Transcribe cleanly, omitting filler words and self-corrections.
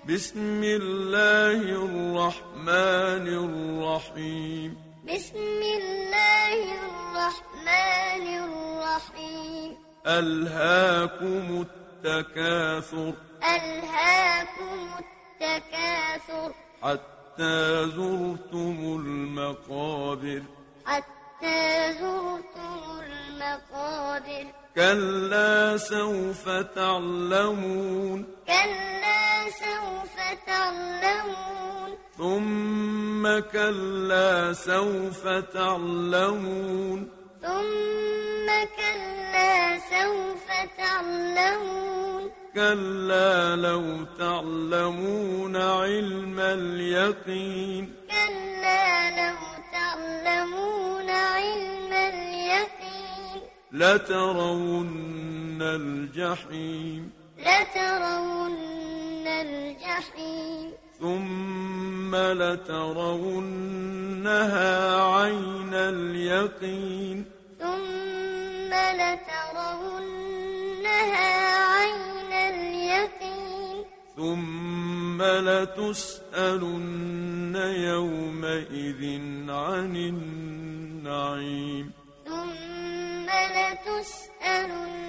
بسم الله الرحمن الرحيم. بسم الله الرحمن الرحيم. ألهاكم التكاثر. ألهاكم التكاثر. حتى زرتم المقابر. حتى زرتم المقابر. كلا سوف تعلمون. كلا سوف تعلمون. ثم كلا سوف تعلمون. ثم كلا سوف تعلمون. كلا لو تعلمون علم اليقين. كلا لو تعلمون علم اليقين. لترون الجحيم. لترون الجحيم. ثم لترونها عين اليقين. ثم لترونها عين اليقين. ثم لتسألن يومئذ عن النعيم. ثم لتسألن